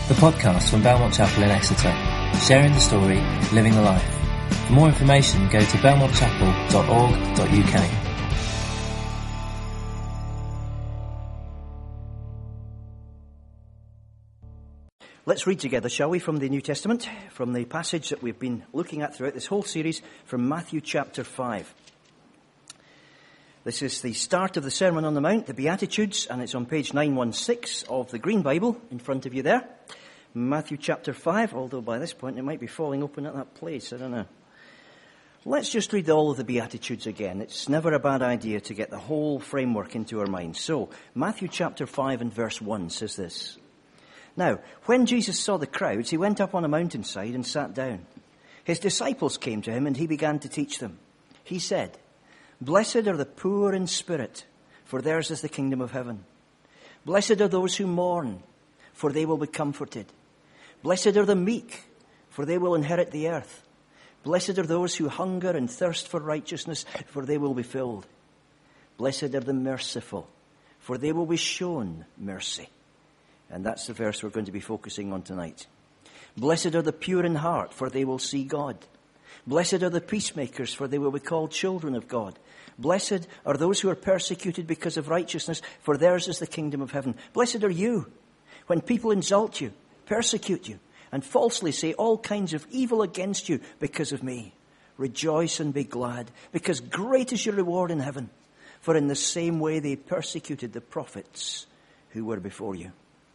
the podcast from Belmont Chapel in Exeter, sharing the story, living the life. For more information, go to belmontchapel.org.uk. Let's read together, shall we, from the New Testament, from the passage that we've been looking at throughout this whole series, from Matthew chapter 5. This is the start of the Sermon on the Mount, the Beatitudes, and it's on page 916 of the Green Bible in front of you there. Matthew chapter 5, although by this point it might be falling open at that place, I don't know. Let's just read all of the Beatitudes again. It's never a bad idea to get the whole framework into our minds. So, Matthew chapter 5 and verse 1 says this. Now, when Jesus saw the crowds, he went up on a mountainside and sat down. His disciples came to him and he began to teach them. He said, "Blessed are the poor in spirit, for theirs is the kingdom of heaven. Blessed are those who mourn, for they will be comforted. Blessed are the meek, for they will inherit the earth. Blessed are those who hunger and thirst for righteousness, for they will be filled. Blessed are the merciful, for they will be shown mercy." And that's the verse we're going to be focusing on tonight. Blessed are the pure in heart, for they will see God. Blessed are the peacemakers, for they will be called children of God. Blessed are those who are persecuted because of righteousness, for theirs is the kingdom of heaven. Blessed are you when people insult you, persecute you, and falsely say all kinds of evil against you because of me. Rejoice and be glad, because great is your reward in heaven. For in the same way they persecuted the prophets who were before you.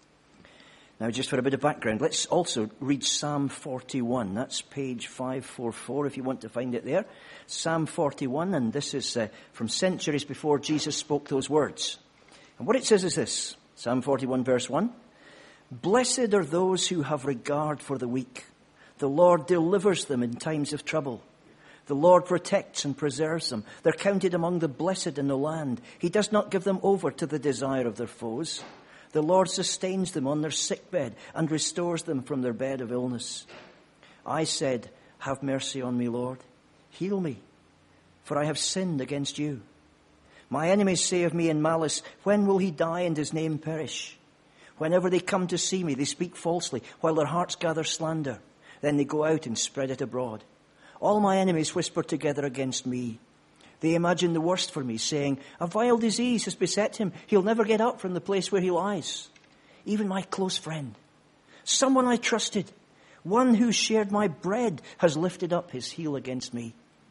Now, just for a bit of background, let's also read Psalm 41. That's page 544 if you want to find it there. Psalm 41, and this is from centuries before Jesus spoke those words. And what it says is this, Psalm 41 verse 1. "Blessed are those who have regard for the weak. The Lord delivers them in times of trouble. The Lord protects and preserves them. They're counted among the blessed in the land. He does not give them over to the desire of their foes. The Lord sustains them on their sickbed and restores them from their bed of illness. I said, 'Have mercy on me, Lord. Heal me, for I have sinned against you.' My enemies say of me in malice, 'When will he die and his name perish?' Whenever they come to see me, they speak falsely, while their hearts gather slander. Then they go out and spread it abroad. All my enemies whisper together against me. They imagine the worst for me, saying, 'A vile disease has beset him. He'll never get up from the place where he lies.' Even my close friend, someone I trusted, one who shared my bread, has lifted up his heel against me.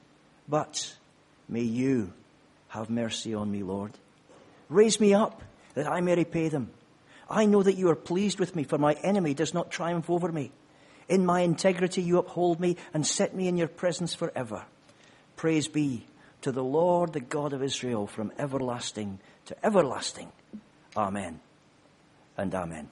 But may you have mercy on me, Lord. Raise me up, that I may repay them. I know that you are pleased with me, for my enemy does not triumph over me. In my integrity you uphold me and set me in your presence forever. Praise be to the Lord, the God of Israel, from everlasting to everlasting. Amen and amen."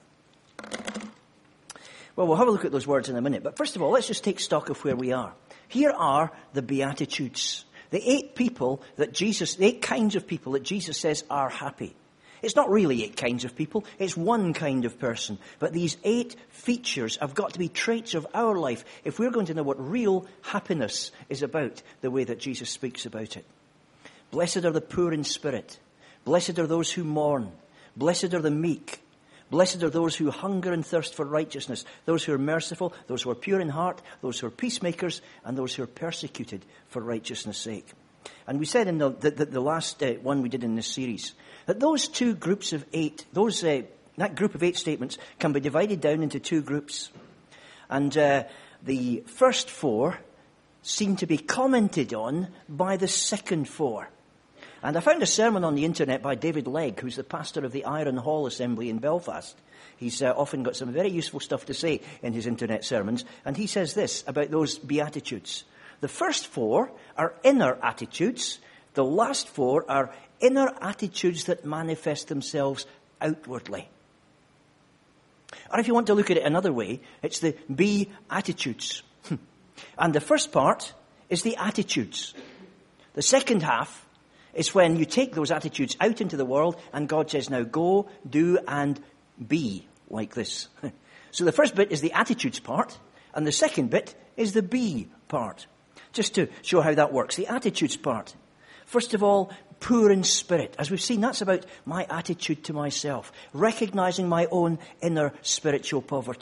Well, we'll have a look at those words in a minute. But first of all, let's just take stock of where we are. Here are the Beatitudes. The eight kinds of people that Jesus says are happy. It's not really 8 kinds of people. It's one kind of person. But these 8 features have got to be traits of our life if we're going to know what real happiness is about, the way that Jesus speaks about it. Blessed are the poor in spirit. Blessed are those who mourn. Blessed are the meek. Blessed are those who hunger and thirst for righteousness. Those who are merciful, those who are pure in heart, those who are peacemakers, and those who are persecuted for righteousness' sake. And we said in the last one we did in this series, that those two groups of 8, that group of 8 statements can be divided down into 2 groups. And the first 4 seem to be commented on by the second 4. And I found a sermon on the internet by David Legg, who's the pastor of the Iron Hall Assembly in Belfast. He's often got some very useful stuff to say in his internet sermons. And he says this about those Beatitudes. The first 4 are inner attitudes. The last 4 are inner attitudes that manifest themselves outwardly. Or if you want to look at it another way, it's the Beatitudes. And the first part is the attitudes. The second half is when you take those attitudes out into the world and God says, now go, do, and be like this. So the first bit is the attitudes part, and the second bit is the be part. Just to show how that works. The attitudes part. First of all, poor in spirit. As we've seen, that's about my attitude to myself. Recognizing my own inner spiritual poverty.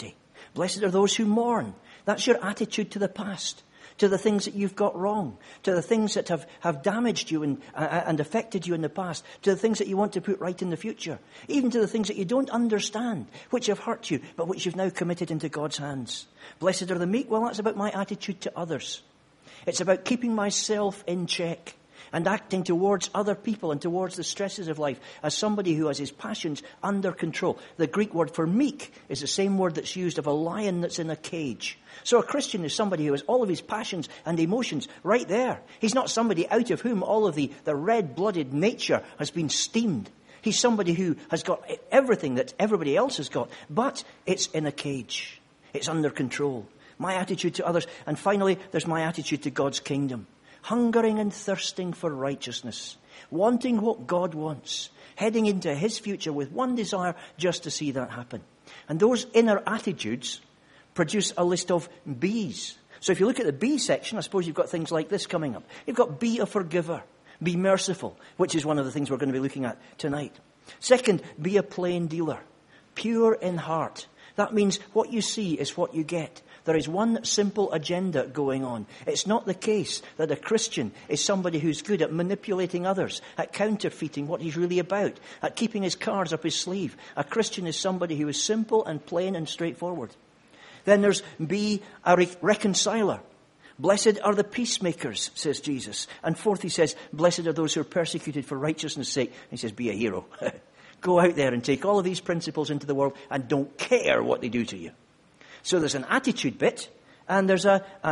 Blessed are those who mourn. That's your attitude to the past, to the things that you've got wrong, to the things that have damaged you and affected you in the past, to the things that you want to put right in the future, even to the things that you don't understand, which have hurt you, but which you've now committed into God's hands. Blessed are the meek. Well, that's about my attitude to others. It's about keeping myself in check and acting towards other people and towards the stresses of life as somebody who has his passions under control. The Greek word for meek is the same word that's used of a lion that's in a cage. So a Christian is somebody who has all of his passions and emotions right there. He's not somebody out of whom all of the red-blooded nature has been steamed. He's somebody who has got everything that everybody else has got, but it's in a cage. It's under control. My attitude to others. And finally, there's my attitude to God's kingdom. Hungering and thirsting for righteousness, wanting what God wants, heading into his future with one desire, just to see that happen. And those inner attitudes produce a list of B's. So if you look at the B section, I suppose you've got things like this coming up. You've got be a forgiver, be merciful, which is one of the things we're going to be looking at tonight. Second, be a plain dealer, pure in heart. That means what you see is what you get. There is one simple agenda going on. It's not the case that a Christian is somebody who's good at manipulating others, at counterfeiting what he's really about, at keeping his cards up his sleeve. A Christian is somebody who is simple and plain and straightforward. Then there's be a reconciler. Blessed are the peacemakers, says Jesus. And fourth, he says, blessed are those who are persecuted for righteousness' sake. He says, be a hero. Go out there and take all of these principles into the world and don't care what they do to you. So there's an attitude bit and there's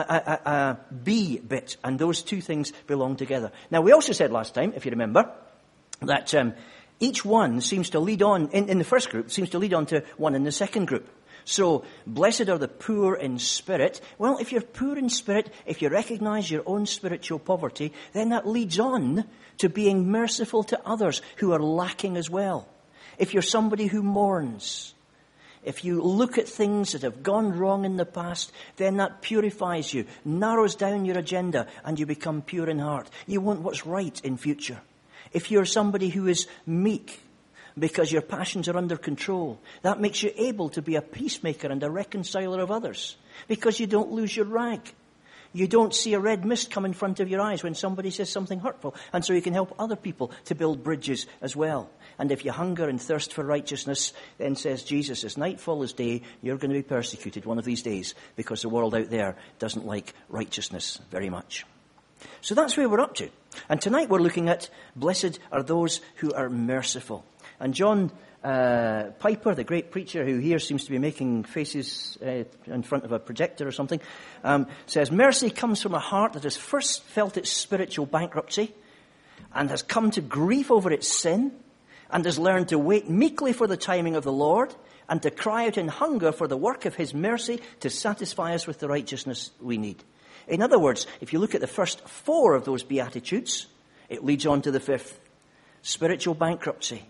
a be bit. And those two things belong together. Now, we also said last time, if you remember, that each one seems to lead on, in the first group, seems to lead on to one in the second group. So, blessed are the poor in spirit. Well, if you're poor in spirit, if you recognize your own spiritual poverty, then that leads on to being merciful to others who are lacking as well. If you're somebody who mourns, if you look at things that have gone wrong in the past, then that purifies you, narrows down your agenda, and you become pure in heart. You want what's right in future. If you're somebody who is meek, because your passions are under control, that makes you able to be a peacemaker and a reconciler of others, because you don't lose your rag. You don't see a red mist come in front of your eyes when somebody says something hurtful, and so you can help other people to build bridges as well. And if you hunger and thirst for righteousness, then says Jesus, as nightfall is day, you're going to be persecuted one of these days, because the world out there doesn't like righteousness very much. So that's where we're up to. And tonight we're looking at blessed are those who are merciful. And John Piper, the great preacher who here seems to be making faces in front of a projector or something, says, mercy comes from a heart that has first felt its spiritual bankruptcy and has come to grief over its sin and has learned to wait meekly for the timing of the Lord and to cry out in hunger for the work of his mercy to satisfy us with the righteousness we need. In other words, if you look at the first four of those Beatitudes, it leads on to the fifth. Spiritual bankruptcy.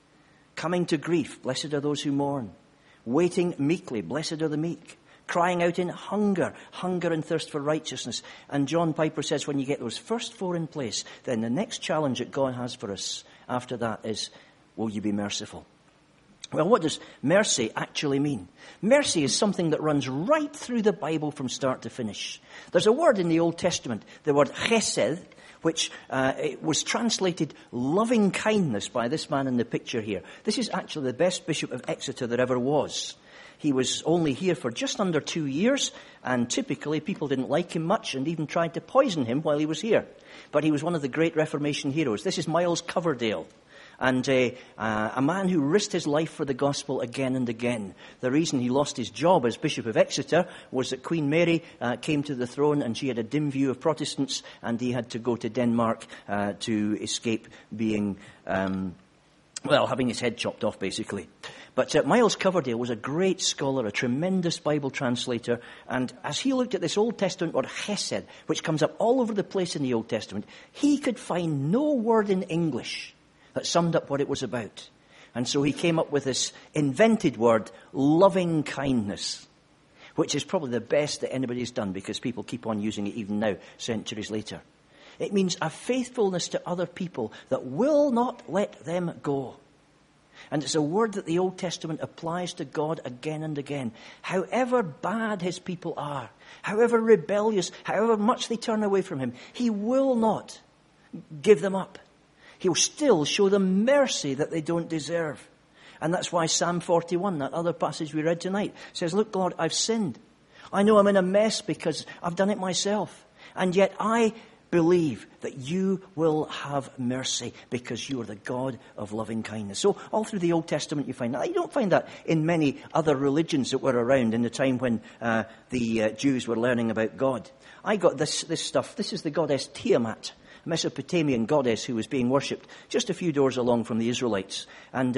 Coming to grief, blessed are those who mourn. Waiting meekly, blessed are the meek. Crying out in hunger and thirst for righteousness. And John Piper says when you get those first four in place, then the next challenge that God has for us after that is, will you be merciful? Well, what does mercy actually mean? Mercy is something that runs right through the Bible from start to finish. There's a word in the Old Testament, the word chesed, which it was translated loving kindness by this man in the picture here. This is actually the best bishop of Exeter there ever was. He was only here for just under 2 years, and typically people didn't like him much and even tried to poison him while he was here. But he was one of the great Reformation heroes. This is Miles Coverdale. And a man who risked his life for the gospel again and again. The reason he lost his job as Bishop of Exeter was that Queen Mary came to the throne and she had a dim view of Protestants, and he had to go to Denmark to escape being, having his head chopped off, basically. But Miles Coverdale was a great scholar, a tremendous Bible translator, and as he looked at this Old Testament word chesed, which comes up all over the place in the Old Testament, he could find no word in English that summed up what it was about. And so he came up with this invented word, loving kindness, which is probably the best that anybody's done because people keep on using it even now, centuries later. It means a faithfulness to other people that will not let them go. And it's a word that the Old Testament applies to God again and again. However bad his people are, however rebellious, however much they turn away from him, he will not give them up. He'll still show them mercy that they don't deserve. And that's why Psalm 41, that other passage we read tonight, says, look, Lord, I've sinned. I know I'm in a mess because I've done it myself. And yet I believe that you will have mercy because you are the God of loving kindness. So all through the Old Testament you find that. You don't find that in many other religions that were around in the time when the Jews were learning about God. I got this stuff. This is the goddess Tiamat, a Mesopotamian goddess who was being worshipped just a few doors along from the Israelites. And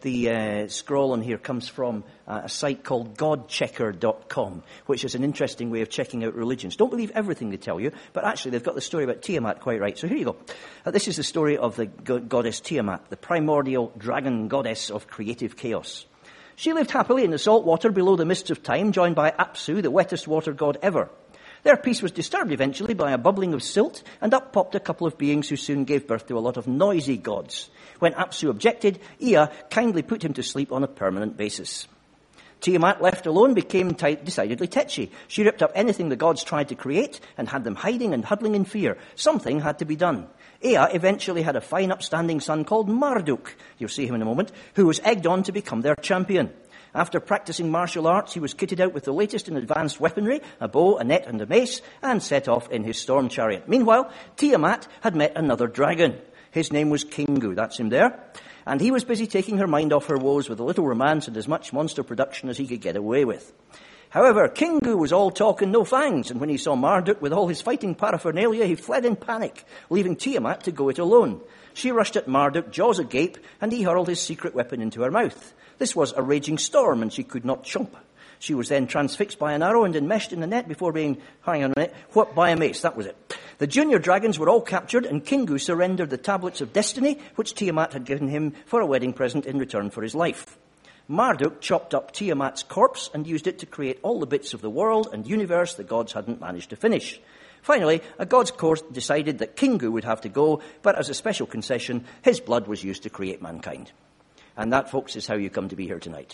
the scroll on here comes from a site called godchecker.com, which is an interesting way of checking out religions. Don't believe everything they tell you, but actually they've got the story about Tiamat quite right. So here you go. This is the story of the goddess Tiamat, the primordial dragon goddess of creative chaos. She lived happily in the salt water below the mists of time, joined by Apsu, the wettest water god ever. Their peace was disturbed eventually by a bubbling of silt, and up popped a couple of beings who soon gave birth to a lot of noisy gods. When Apsu objected, Ea kindly put him to sleep on a permanent basis. Tiamat, left alone, became decidedly tetchy. She ripped up anything the gods tried to create and had them hiding and huddling in fear. Something had to be done. Ea eventually had a fine upstanding son called Marduk, you'll see him in a moment, who was egged on to become their champion. After practicing martial arts, he was kitted out with the latest in advanced weaponry, a bow, a net, and a mace, and set off in his storm chariot. Meanwhile, Tiamat had met another dragon. His name was Kingu, that's him there. And he was busy taking her mind off her woes with a little romance and as much monster production as he could get away with. However, Kingu was all talk and no fangs, and when he saw Marduk with all his fighting paraphernalia, he fled in panic, leaving Tiamat to go it alone. She rushed at Marduk, jaws agape, and he hurled his secret weapon into her mouth. This was a raging storm, and she could not chomp. She was then transfixed by an arrow and enmeshed in the net before being, whooped by a mace. That was it. The junior dragons were all captured, and Kingu surrendered the tablets of destiny, which Tiamat had given him for a wedding present in return for his life. Marduk chopped up Tiamat's corpse and used it to create all the bits of the world and universe the gods hadn't managed to finish. Finally, a god's court decided that Kingu would have to go, but as a special concession, his blood was used to create mankind. And that, folks, is how you come to be here tonight.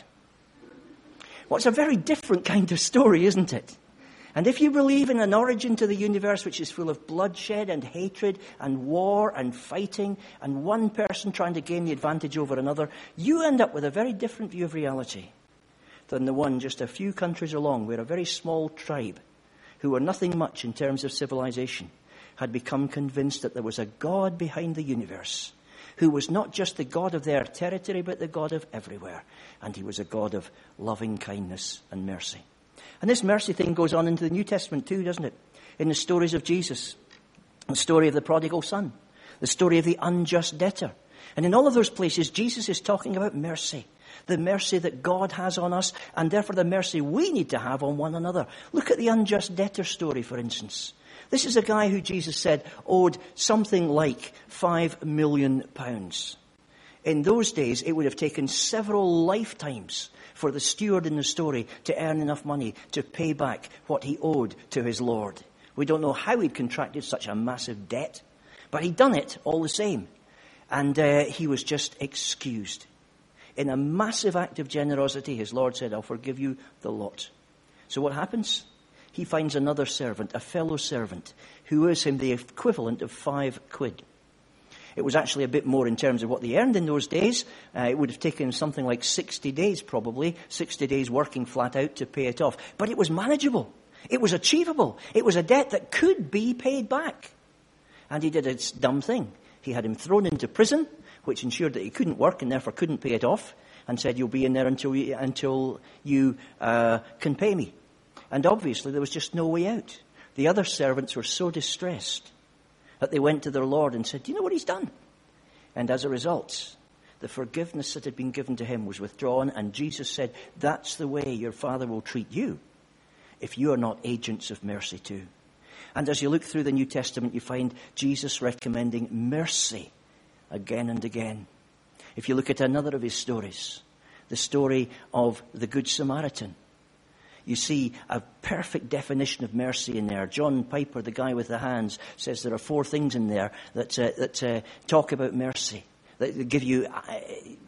Well, it's a very different kind of story, isn't it? And if you believe in an origin to the universe which is full of bloodshed and hatred and war and fighting and one person trying to gain the advantage over another, you end up with a very different view of reality than the one just a few countries along where a very small tribe, who were nothing much in terms of civilization, had become convinced that there was a God behind the universe, who was not just the God of their territory, but the God of everywhere. And he was a God of loving kindness and mercy. And this mercy thing goes on into the New Testament too, doesn't it? In the stories of Jesus, the story of the prodigal son, the story of the unjust debtor. And in all of those places, Jesus is talking about mercy. The mercy that God has on us, and therefore the mercy we need to have on one another. Look at the unjust debtor story, for instance. This is a guy who Jesus said owed something like £5 million. In those days, it would have taken several lifetimes for the steward in the story to earn enough money to pay back what he owed to his Lord. We don't know how he'd contracted such a massive debt, but he'd done it all the same. And he was just excused. In a massive act of generosity, his Lord said, I'll forgive you the lot. So what happens? He finds another servant, a fellow servant, who owes him the equivalent of £5. It was actually a bit more in terms of what they earned in those days. It would have taken something like 60 days probably, 60 days working flat out to pay it off. But it was manageable. It was achievable. It was a debt that could be paid back. And he did a dumb thing. He had him thrown into prison, which ensured that he couldn't work and therefore couldn't pay it off, and said, you'll be in there until you can pay me. And obviously there was just no way out. The other servants were so distressed that they went to their Lord and said, do you know what he's done? And as a result, the forgiveness that had been given to him was withdrawn, and Jesus said, that's the way your Father will treat you if you are not agents of mercy too. And as you look through the New Testament, you find Jesus recommending mercy again and again. If you look at another of his stories, the story of the Good Samaritan, you see a perfect definition of mercy in there. John Piper, the guy with the hands, says there are 4 things in there that talk about mercy, that give you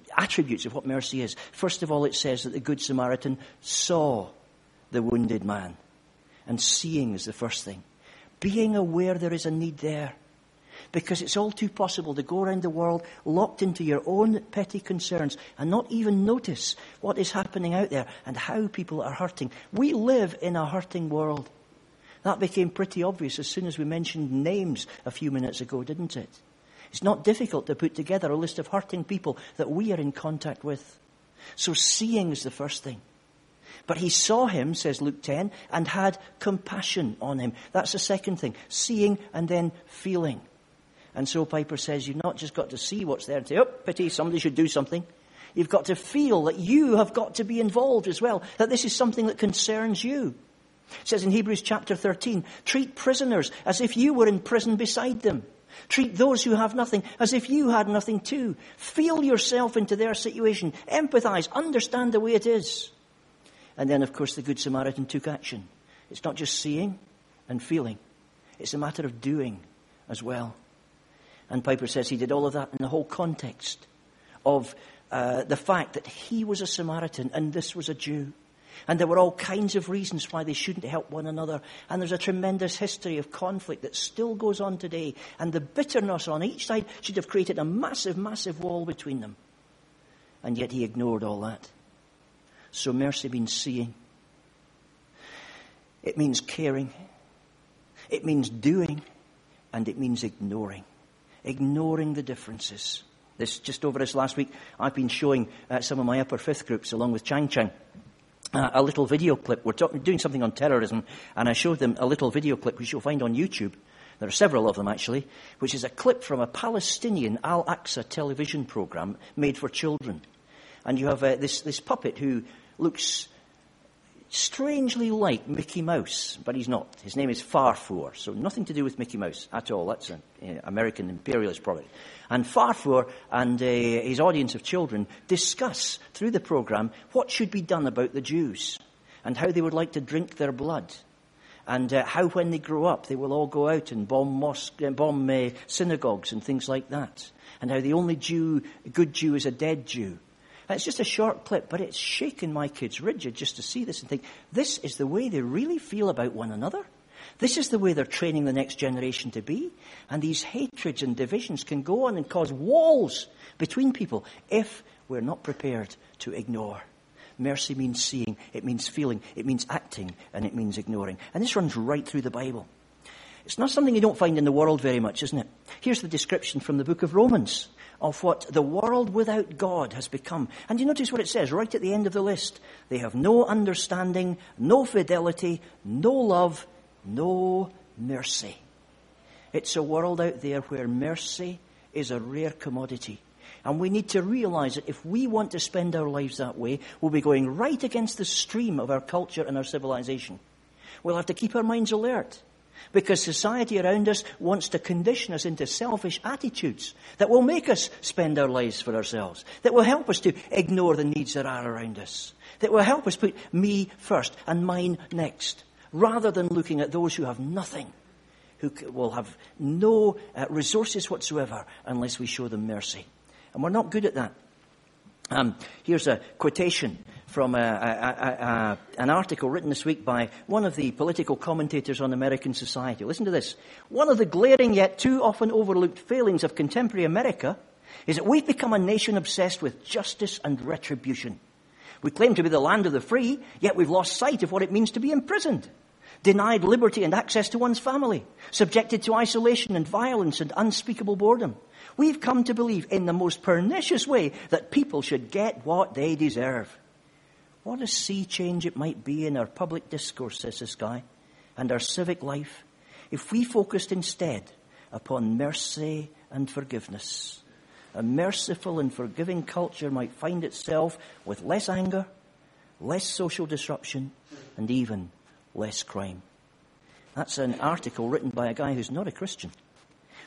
attributes of what mercy is. First of all, it says that the Good Samaritan saw the wounded man. And seeing is the first thing. Being aware there is a need there. Because it's all too possible to go around the world locked into your own petty concerns and not even notice what is happening out there and how people are hurting. We live in a hurting world. That became pretty obvious as soon as we mentioned names a few minutes ago, didn't it? It's not difficult to put together a list of hurting people that we are in contact with. So seeing is the first thing. But he saw him, says Luke 10, and had compassion on him. That's the second thing. Seeing and then feeling. And so Piper says you've not just got to see what's there and say, oh, pity, somebody should do something. You've got to feel that you have got to be involved as well, that this is something that concerns you. It says in Hebrews chapter 13, treat prisoners as if you were in prison beside them. Treat those who have nothing as if you had nothing too. Feel yourself into their situation. Empathize. Understand the way it is. And then, of course, the Good Samaritan took action. It's not just seeing and feeling. It's a matter of doing as well. And Piper says he did all of that in the whole context of the fact that he was a Samaritan and this was a Jew. And there were all kinds of reasons why they shouldn't help one another. And there's a tremendous history of conflict that still goes on today. And the bitterness on each side should have created a massive, massive wall between them. And yet he ignored all that. So mercy means seeing. It means caring. It means doing. And it means ignoring. Ignoring the differences. Just over this last week, I've been showing some of my upper fifth groups along with Chang Chang a little video clip. We're doing something on terrorism, and I showed them a little video clip which you'll find on YouTube. There are several of them actually, which is a clip from a Palestinian Al-Aqsa television program made for children. And you have this puppet who looks strangely like Mickey Mouse, but he's not. His name is Farfour, so nothing to do with Mickey Mouse at all. That's an American imperialist product. And Farfour and his audience of children discuss through the program what should be done about the Jews and how they would like to drink their blood. And how when they grow up they will all go out and bomb synagogues and things like that. And how the only good Jew is a dead Jew. And it's just a short clip, but it's shaken my kids rigid just to see this and think, this is the way they really feel about one another. This is the way they're training the next generation to be. And these hatreds and divisions can go on and cause walls between people if we're not prepared to ignore. Mercy means seeing, it means feeling, it means acting, and it means ignoring. And this runs right through the Bible. It's not something you don't find in the world very much, isn't it? Here's the description from the book of Romans of what the world without God has become. And you notice what it says right at the end of the list. They have no understanding, no fidelity, no love, no mercy. It's a world out there where mercy is a rare commodity. And we need to realize that if we want to spend our lives that way, we'll be going right against the stream of our culture and our civilization. We'll have to keep our minds alert. Because society around us wants to condition us into selfish attitudes that will make us spend our lives for ourselves, that will help us to ignore the needs that are around us, that will help us put me first and mine next, rather than looking at those who have nothing, who will have no resources whatsoever unless we show them mercy. And we're not good at that. Here's a quotation from an article written this week by one of the political commentators on American society. Listen to this. One of the glaring yet too often overlooked failings of contemporary America is that we've become a nation obsessed with justice and retribution. We claim to be the land of the free, yet we've lost sight of what it means to be imprisoned, denied liberty and access to one's family, subjected to isolation and violence and unspeakable boredom. We've come to believe in the most pernicious way that people should get what they deserve. What a sea change it might be in our public discourse, says this guy, and our civic life, if we focused instead upon mercy and forgiveness. A merciful and forgiving culture might find itself with less anger, less social disruption, and even less crime. That's an article written by a guy who's not a Christian.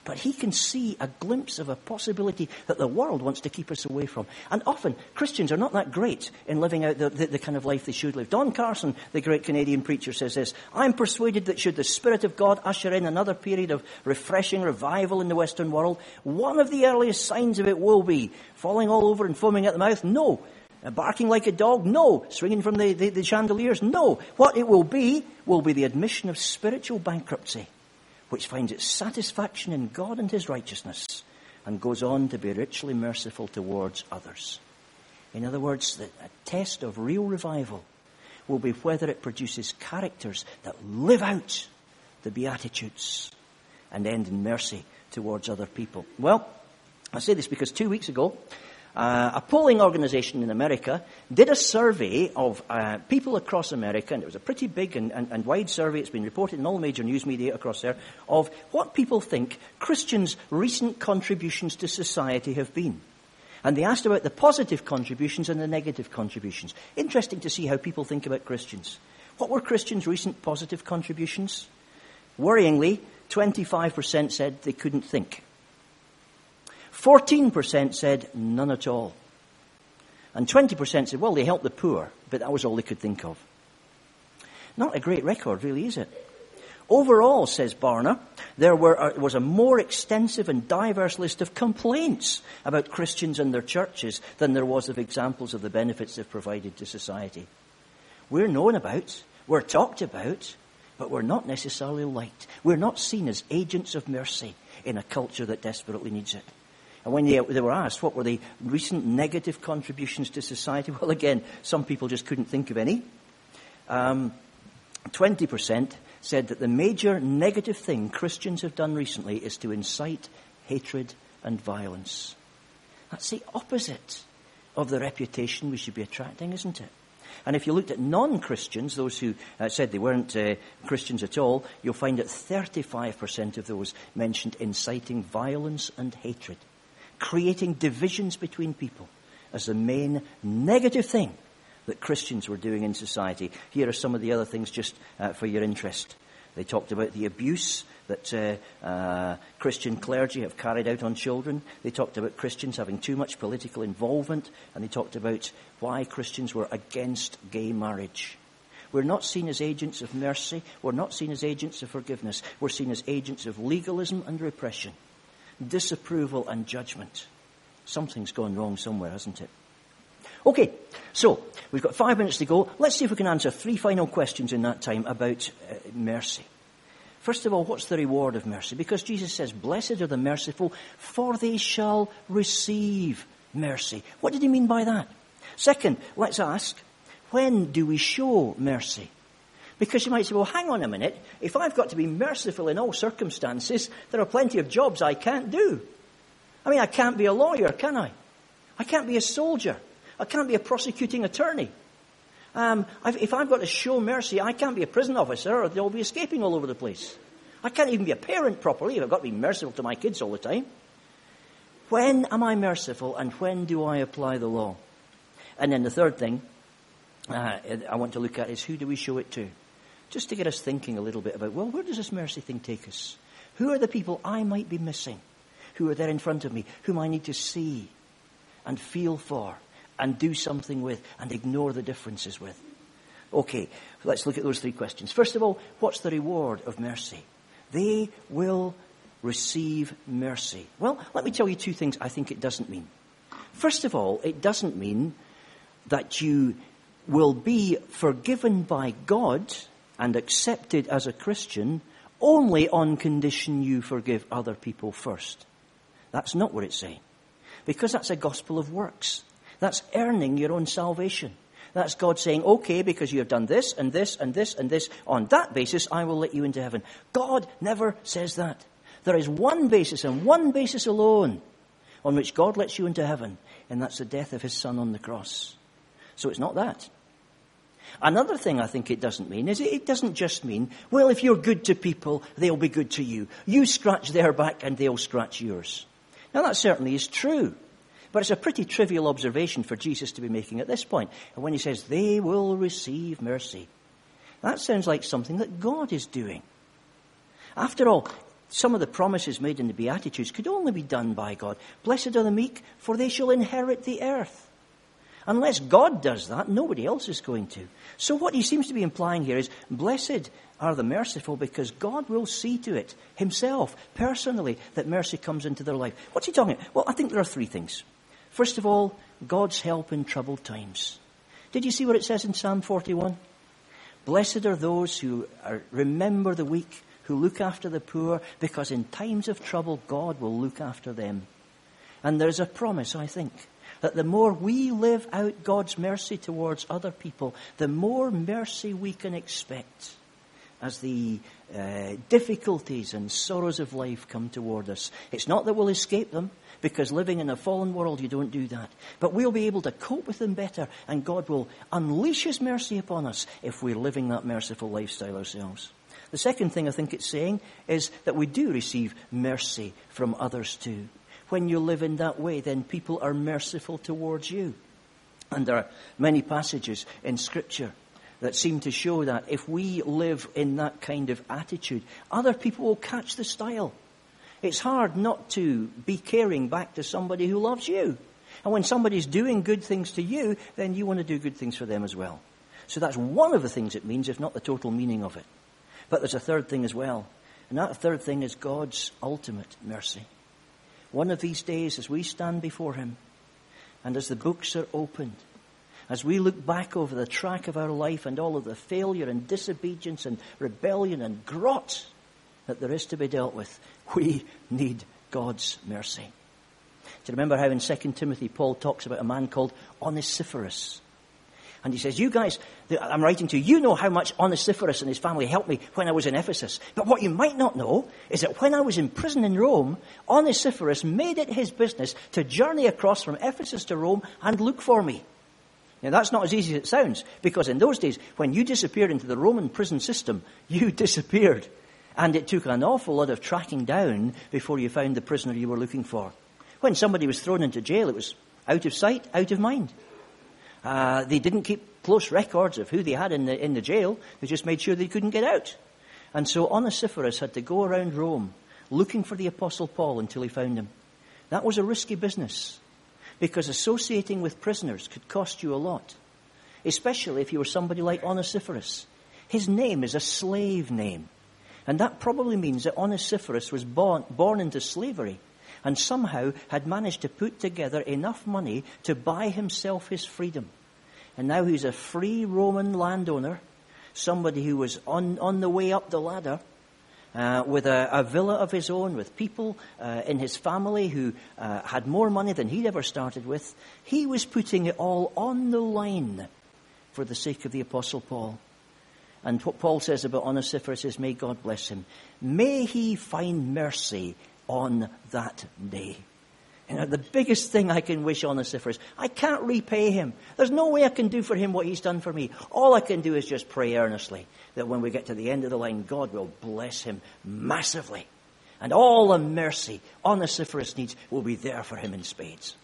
But he can see a glimpse of a possibility that the world wants to keep us away from. And often, Christians are not that great in living out the kind of life they should live. Don Carson, the great Canadian preacher, says this: "I'm persuaded that should the Spirit of God usher in another period of refreshing revival in the Western world, one of the earliest signs of it will be falling all over and foaming at the mouth? No. Barking like a dog? No. Swinging from the chandeliers? No. What it will be the admission of spiritual bankruptcy, which finds its satisfaction in God and his righteousness, and goes on to be richly merciful towards others." In other words, a test of real revival will be whether it produces characters that live out the Beatitudes and end in mercy towards other people. Well, I say this because 2 weeks ago, a polling organization in America did a survey of people across America, and it was a pretty big and wide survey. It's been reported in all major news media across there, of what people think Christians' recent contributions to society have been. And they asked about the positive contributions and the negative contributions. Interesting to see how people think about Christians. What were Christians' recent positive contributions? Worryingly, 25% said they couldn't think. 14% said none at all. And 20% said, well, they helped the poor, but that was all they could think of. Not a great record, really, is it? Overall, says Barna, there was a more extensive and diverse list of complaints about Christians and their churches than there was of examples of the benefits they've provided to society. We're known about, we're talked about, but we're not necessarily liked. We're not seen as agents of mercy in a culture that desperately needs it. And when they were asked what were the recent negative contributions to society, well, again, some people just couldn't think of any. 20% said that the major negative thing Christians have done recently is to incite hatred and violence. That's the opposite of the reputation we should be attracting, isn't it? And if you looked at non-Christians, those who said they weren't Christians at all, you'll find that 35% of those mentioned inciting violence and hatred, creating divisions between people as the main negative thing that Christians were doing in society. Here are some of the other things just for your interest. They talked about the abuse that Christian clergy have carried out on children. They talked about Christians having too much political involvement. And they talked about why Christians were against gay marriage. We're not seen as agents of mercy. We're not seen as agents of forgiveness. We're seen as agents of legalism and repression, disapproval and judgment. Something's gone wrong somewhere, hasn't it? Okay, so we've got 5 minutes to go. Let's see if we can answer 3 final questions in that time about mercy. First of all, what's the reward of mercy? Because Jesus says, "Blessed are the merciful, for they shall receive mercy." What did he mean by that? Second, let's ask, when do we show mercy? Because you might say, well, hang on a minute. If I've got to be merciful in all circumstances, there are plenty of jobs I can't do. I mean, I can't be a lawyer, can I? I can't be a soldier. I can't be a prosecuting attorney. If I've got to show mercy, I can't be a prison officer or they'll be escaping all over the place. I can't even be a parent properly if I've got to be merciful to my kids all the time. When am I merciful and when do I apply the law? And then the third thing I want to look at is who do we show it to? Just to get us thinking a little bit about, well, where does this mercy thing take us? Who are the people I might be missing? Who are there in front of me? Whom I need to see and feel for and do something with and ignore the differences with? Okay, let's look at those 3 questions. First of all, what's the reward of mercy? They will receive mercy. Well, let me tell you 2 things I think it doesn't mean. First of all, it doesn't mean that you will be forgiven by God and accepted as a Christian only on condition you forgive other people first. That's not what it's saying. Because that's a gospel of works. That's earning your own salvation. That's God saying, okay, because you have done this and this and this and this, on that basis I will let you into heaven. God never says that. There is one basis and one basis alone on which God lets you into heaven, and that's the death of his Son on the cross. So it's not that. Another thing I think it doesn't mean is it doesn't just mean, well, if you're good to people, they'll be good to you. You scratch their back and they'll scratch yours. Now that certainly is true. But it's a pretty trivial observation for Jesus to be making at this point. And when he says, they will receive mercy, that sounds like something that God is doing. After all, Some of the promises made in the Beatitudes could only be done by God. Blessed are the meek, for they shall inherit the earth. Unless God does that, nobody else is going to. So what he seems to be implying here is, blessed are the merciful, because God will see to it himself, personally, that mercy comes into their life. What's he talking about? Well, I think there are three things. First of all, God's help in troubled times. Did you see what it says in Psalm 41? Blessed are those who remember the weak, who look after the poor, because in times of trouble, God will look after them. And there's a promise, I think, that the more we live out God's mercy towards other people, the more mercy we can expect as the difficulties and sorrows of life come toward us. It's not that we'll escape them, because living in a fallen world, you don't do that. But we'll be able to cope with them better, and God will unleash his mercy upon us if we're living that merciful lifestyle ourselves. The second thing I think it's saying is that we do receive mercy from others too. When you live in that way, then people are merciful towards you. And there are many passages in Scripture that seem to show that if we live in that kind of attitude, other people will catch the style. It's hard not to be caring back to somebody who loves you. And when somebody's doing good things to you, then you want to do good things for them as well. So that's one of the things it means, if not the total meaning of it. But there's a third thing as well. And that third thing is God's ultimate mercy. One of these days, as we stand before him, and as the books are opened, as we look back over the track of our life and all of the failure and disobedience and rebellion and grot that there is to be dealt with, we need God's mercy. Do you remember how in 2 Timothy Paul talks about a man called Onesiphorus? And he says, you guys, I'm writing to you, know how much Onesiphorus and his family helped me when I was in Ephesus. But what you might not know is that when I was in prison in Rome, Onesiphorus made it his business to journey across from Ephesus to Rome and look for me. Now, that's not as easy as it sounds, because in those days, when you disappeared into the Roman prison system, you disappeared. And it took an awful lot of tracking down before you found the prisoner you were looking for. When somebody was thrown into jail, it was out of sight, out of mind. They didn't keep close records of who they had in the jail. They just made sure they couldn't get out. And so Onesiphorus had to go around Rome looking for the Apostle Paul until he found him. That was a risky business, because associating with prisoners could cost you a lot, especially if you were somebody like Onesiphorus. His name is a slave name. And that probably means that Onesiphorus was born into slavery and somehow had managed to put together enough money to buy himself his freedom. And now he's a free Roman landowner, somebody who was on the way up the ladder, with a villa of his own, with people in his family who had more money than he'd ever started with. He was putting it all on the line for the sake of the Apostle Paul. And what Paul says about Onesiphorus is, may God bless him. May he find mercy on that day. You know, the biggest thing I can wish Onesiphorus, I can't repay him. There's no way I can do for him what he's done for me. All I can do is just pray earnestly that when we get to the end of the line, God will bless him massively. And all the mercy Onesiphorus needs will be there for him in spades.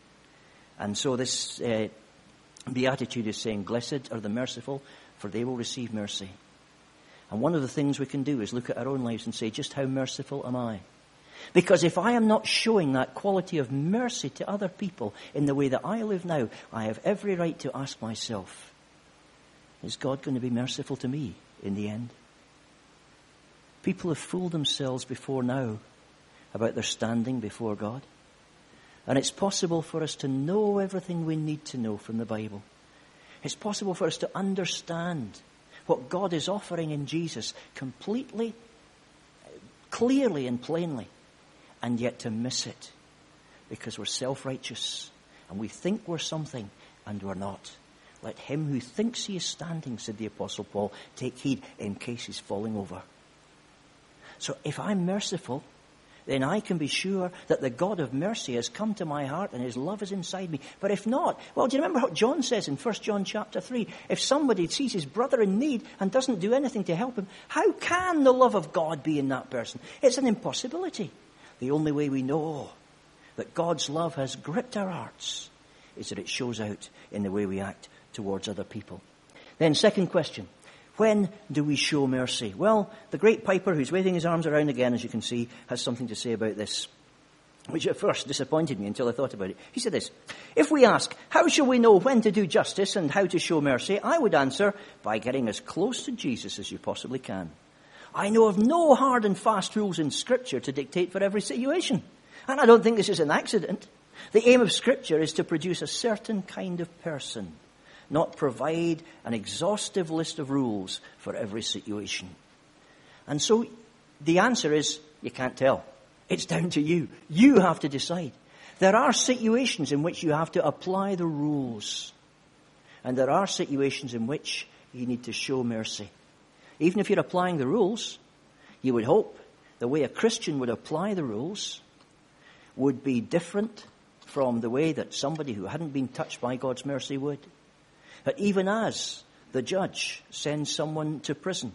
And so this beatitude is saying, blessed are the merciful, for they will receive mercy. And one of the things we can do is look at our own lives and say, just how merciful am I? Because if I am not showing that quality of mercy to other people in the way that I live now, I have every right to ask myself, is God going to be merciful to me in the end? People have fooled themselves before now about their standing before God. And it's possible for us to know everything we need to know from the Bible. It's possible for us to understand what God is offering in Jesus completely, clearly and plainly, and yet to miss it because we're self-righteous and we think we're something and we're not. Let him who thinks he is standing, said the Apostle Paul, take heed in case he's falling over. So if I'm merciful, then I can be sure that the God of mercy has come to my heart and his love is inside me. But if not, well, do you remember what John says in 1 John chapter 3? If somebody sees his brother in need and doesn't do anything to help him, how can the love of God be in that person? It's an impossibility. The only way we know that God's love has gripped our hearts is that it shows out in the way we act towards other people. Then second question, When do we show mercy? Well, the great piper who's waving his arms around again, as you can see, has something to say about this, which at first disappointed me until I thought about it. He said this: if we ask, how shall we know when to do justice and how to show mercy? I would answer, by getting as close to Jesus as you possibly can. I know of no hard and fast rules in Scripture to dictate for every situation. And I don't think this is an accident. The aim of Scripture is to produce a certain kind of person, not provide an exhaustive list of rules for every situation. And so the answer is, you can't tell. It's down to you. You have to decide. There are situations in which you have to apply the rules. And there are situations in which you need to show mercy. Even if you're applying the rules, you would hope the way a Christian would apply the rules would be different from the way that somebody who hadn't been touched by God's mercy would. But even as the judge sends someone to prison,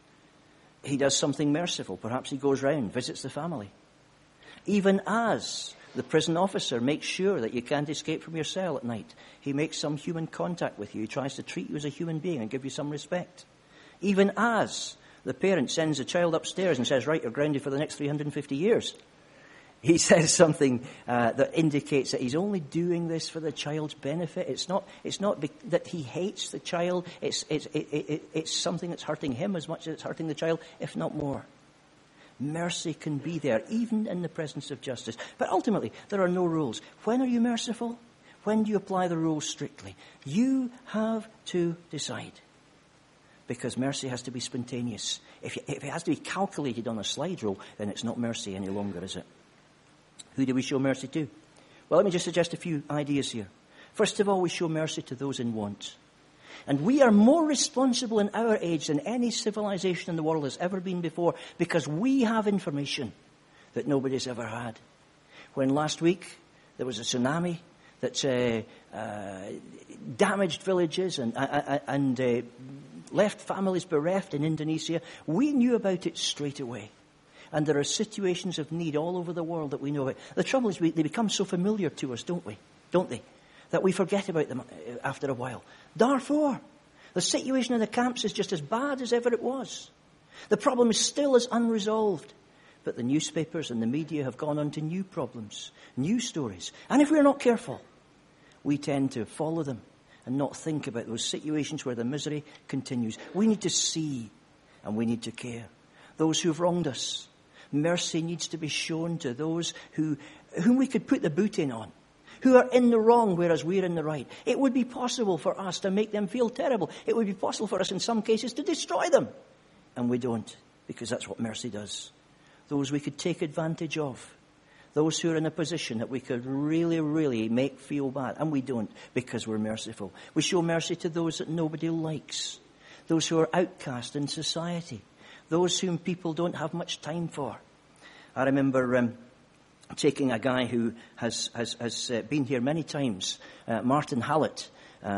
he does something merciful. Perhaps he goes round, visits the family. Even as the prison officer makes sure that you can't escape from your cell at night, he makes some human contact with you. He tries to treat you as a human being and give you some respect. Even as the parent sends the child upstairs and says, right, you're grounded for the next 350 years. He says something that indicates that he's only doing this for the child's benefit. It's not that he hates the child. It's something that's hurting him as much as it's hurting the child, if not more. Mercy can be there, even in the presence of justice. But ultimately, there are no rules. When are you merciful? When do you apply the rules strictly? You have to decide. Because mercy has to be spontaneous. If it has to be calculated on a slide rule, then it's not mercy any longer, is it? Who do we show mercy to? Well, let me just suggest a few ideas here. First of all, we show mercy to those in want. And we are more responsible in our age than any civilization in the world has ever been before, because we have information that nobody's ever had. When last week there was a tsunami that damaged villages and left families bereft in Indonesia, we knew about it straight away. And there are situations of need all over the world that we know about. The trouble is they become so familiar to us, don't they? That we forget about them after a while. Darfur, the situation in the camps is just as bad as ever it was. The problem is still as unresolved. But the newspapers and the media have gone on to new problems, new stories. And if we're not careful, we tend to follow them and not think about those situations where the misery continues. We need to see and we need to care. Those who've wronged us. Mercy needs to be shown to those whom we could put the boot in on, who are in the wrong whereas we're in the right. It would be possible for us to make them feel terrible. It would be possible for us in some cases to destroy them. And we don't, because that's what mercy does. Those we could take advantage of. Those who are in a position that we could really, really make feel bad. And we don't, because we're merciful. We show mercy to those that nobody likes. Those who are outcast in society. Those whom people don't have much time for. I remember taking a guy who has been here many times, Martin Hallett,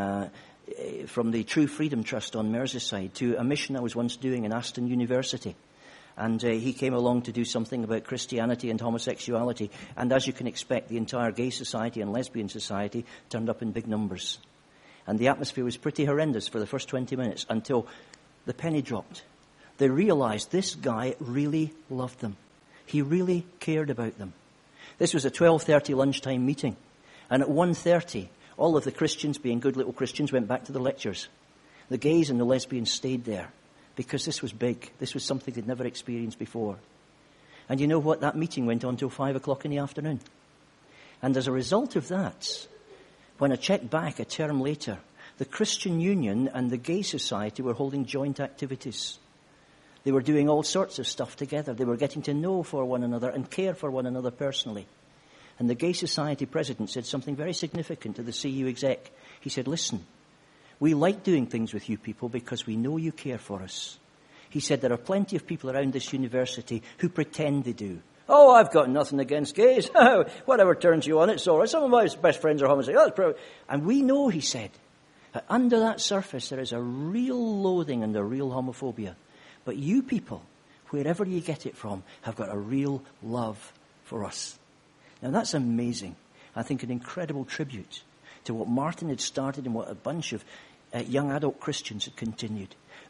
from the True Freedom Trust on Merseyside, to a mission I was once doing in Aston University. And he came along to do something about Christianity and homosexuality. And as you can expect, the entire gay society and lesbian society turned up in big numbers. And the atmosphere was pretty horrendous for the first 20 minutes until the penny dropped. They realized this guy really loved them. He really cared about them. This was a 12:30 lunchtime meeting. And at 1:30, all of the Christians, being good little Christians, went back to their lectures. The gays and the lesbians stayed there because this was big. This was something they'd never experienced before. And you know what? That meeting went on till 5 o'clock in the afternoon. And as a result of that, when I checked back a term later, the Christian Union and the Gay Society were holding joint activities. They were doing all sorts of stuff together. They were getting to know for one another and care for one another personally. And the Gay Society president said something very significant to the CU exec. He said, listen, we like doing things with you people because we know you care for us. He said there are plenty of people around this university who pretend they do. Oh, I've got nothing against gays. Whatever turns you on, it's all right. Some of my best friends are homosexual. And we know, he said, that under that surface there is a real loathing and a real homophobia. But you people, wherever you get it from, have got a real love for us. Now that's amazing. I think an incredible tribute to what Martin had started and what a bunch of young adult Christians had continued.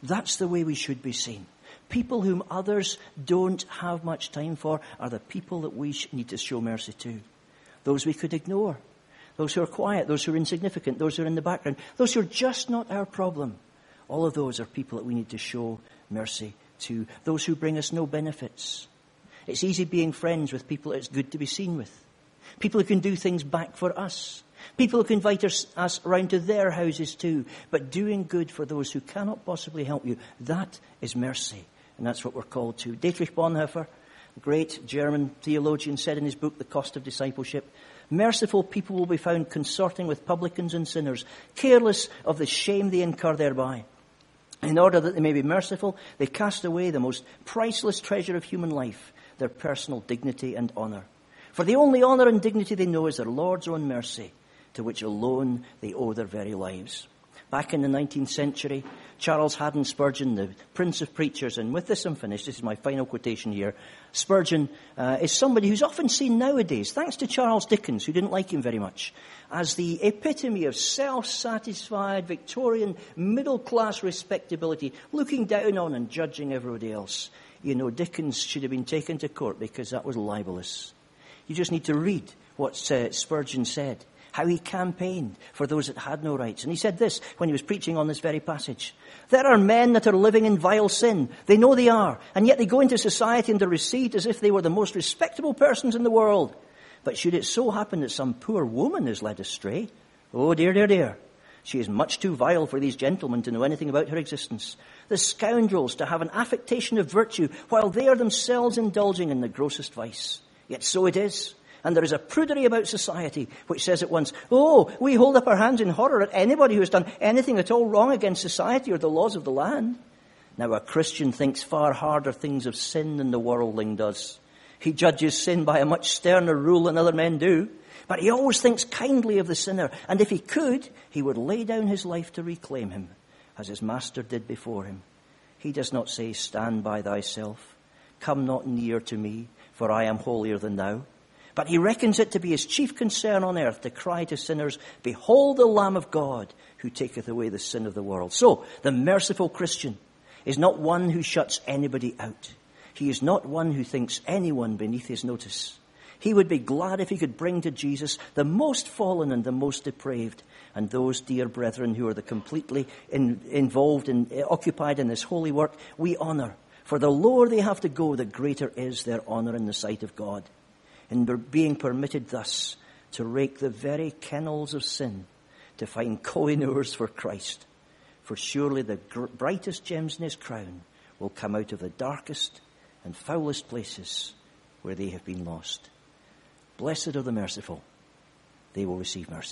That's the way we should be seen. People whom others don't have much time for are the people that we need to show mercy to. Those we could ignore. Those who are quiet, those who are insignificant, those who are in the background, those who are just not our problem. All of those are people that we need to show mercy to. Those who bring us no benefits. It's easy being friends with people it's good to be seen with. People who can do things back for us. People who can invite us around to their houses too. But doing good for those who cannot possibly help you, that is mercy. And that's what we're called to. Dietrich Bonhoeffer, a great German theologian, said in his book, The Cost of Discipleship, merciful people will be found consorting with publicans and sinners, careless of the shame they incur thereby. In order that they may be merciful, they cast away the most priceless treasure of human life, their personal dignity and honour. For the only honour and dignity they know is their Lord's own mercy, to which alone they owe their very lives. Back in the 19th century, Charles Haddon Spurgeon, the Prince of Preachers, and with this I'm finished, this is my final quotation here. Spurgeon is somebody who's often seen nowadays, thanks to Charles Dickens, who didn't like him very much, as the epitome of self-satisfied, Victorian, middle-class respectability, looking down on and judging everybody else. You know, Dickens should have been taken to court because that was libelous. You just need to read what Spurgeon said. How he campaigned for those that had no rights. And he said this when he was preaching on this very passage. There are men that are living in vile sin. They know they are. And yet they go into society and are received as if they were the most respectable persons in the world. But should it so happen that some poor woman is led astray, oh dear, dear, dear, she is much too vile for these gentlemen to know anything about her existence. The scoundrels to have an affectation of virtue while they are themselves indulging in the grossest vice. Yet so it is. And there is a prudery about society which says at once, oh, we hold up our hands in horror at anybody who has done anything at all wrong against society or the laws of the land. Now a Christian thinks far harder things of sin than the worldling does. He judges sin by a much sterner rule than other men do. But he always thinks kindly of the sinner. And if he could, he would lay down his life to reclaim him, as his master did before him. He does not say, stand by thyself. Come not near to me, for I am holier than thou. But he reckons it to be his chief concern on earth to cry to sinners, behold the Lamb of God who taketh away the sin of the world. So, the merciful Christian is not one who shuts anybody out. He is not one who thinks anyone beneath his notice. He would be glad if he could bring to Jesus the most fallen and the most depraved, and those dear brethren who are the completely involved and occupied in this holy work, we honour. For the lower they have to go, the greater is their honour in the sight of God. In being permitted thus to rake the very kennels of sin, to find Kohinoors for Christ. For surely the brightest gems in his crown will come out of the darkest and foulest places where they have been lost. Blessed are the merciful, they will receive mercy.